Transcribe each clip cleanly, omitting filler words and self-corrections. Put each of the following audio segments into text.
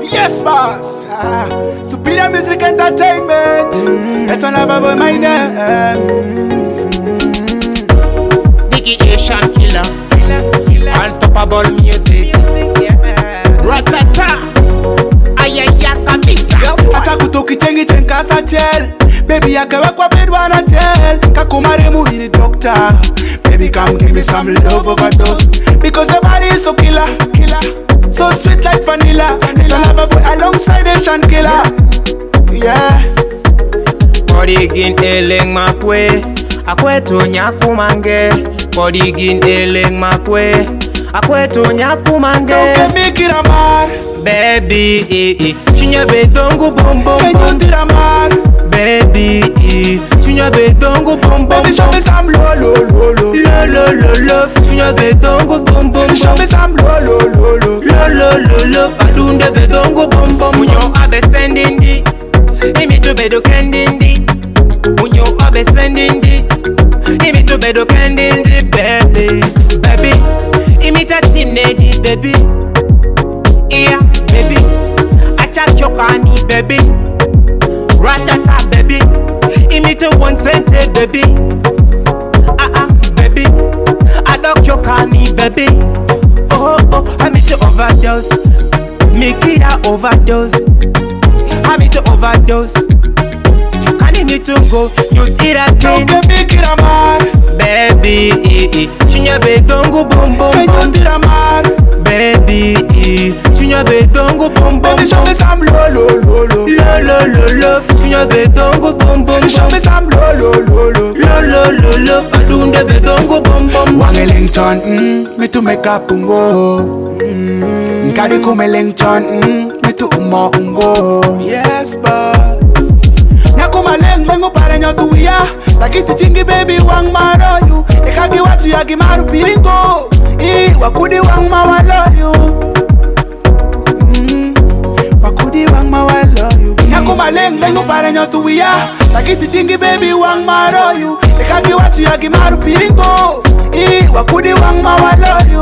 Yes, boss. Superior Music Entertainment. It's all about my name. Biggie Asian killer. Unstoppable music. Ratata. Ayaya kabisa. Acha kutoki chengi chenka satel. Baby akawekwa bedwa na tel. Kakumare muhiri doctor. Baby come give me some love overdose. Because your body is so killer. So sweet like vanilla. It's a lover boy alongside Asian killer. Yeah. Kodigin eleng makwe. Akweto nyakumange. Kodigin eleng makwe. Akweto nyakumange. Don't get me kira man. Baby, chunya betongu bom bom Can you kira man? Baby, chunya betongu bom bom. Baby show me some lo lo lo lo. Lo lo lo lo, chunya betongu bom bom. Show me some lo lo lo lo. Lo lo lo lo, adunde betongu bom bom. Munyo abe sendindi, imi to bedo kendindi. Munyo abe sendindi, imi to bedo kendindi. Baby, imi ta timnedi baby. Yeah, baby, acha kyokani baby. Ratata baby, imite one cente baby. Baby, adok kyokani baby. Oh, I meet to overdose. Make it a overdose. I meet to overdose. Can you need to go? You eat a thing. Don't get me kira man. Baby, chunya betongu bom bom. Can you kira man? Baby, chunya betongu bom bom. Baby show me some lo lo lo lo. Lo lo lo lo, chunya betongu bom bom. Show me some lo lo lo lo. Lo lo lo lo, adunde betongu bom bom. Wangelington, me to make up ungo. Nkadi kumelington, me to umo ungo. Yes, boss. Nyakuma lengo para nyotuya. Lakiti chingi baby wang maro you. Ekagi watu yagi maru piringo. Wakudi wang mawalo you. Wakudi wang mawalo you. Nyakuma lengo para nyotuya. Lakiti chingi baby wang maro you. Ekagi watu yagi maru piringo. Wakudi wang mawalo you.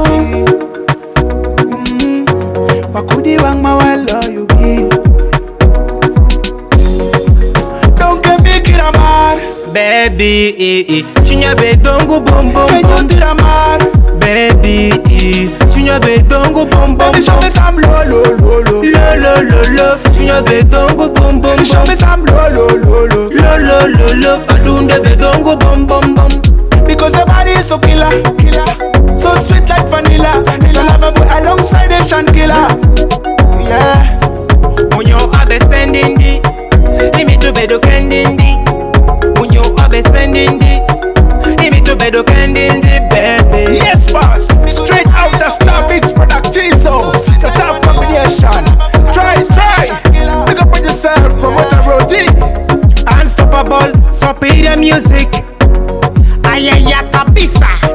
Wakudi wang mawalo you. Don't get me kira man. Baby, chunya betongu bom bom. Can you kira man? Baby, chunya betongu bom bom. Baby show me some lo lo lo lo. Lo lo lo lo, chunya betongu bom bom. Show me some lo lo lo lo. Lo lo lo lo, adunde betongu bom bom bom. Because your body is so killer. So sweet like vanilla. It's a lover boy alongside Asian killer. Yeah. Munyo abe sendindi, imi to bedo kendindi. Munyo abe sendindi, imi to bedo kendindi, baby. Yes, boss. Straight out the Star Beats Productions. So it's a top combination. Try. Pick up on yourself, promoter Roti. Unstoppable, superior music. Ayaya kabisa.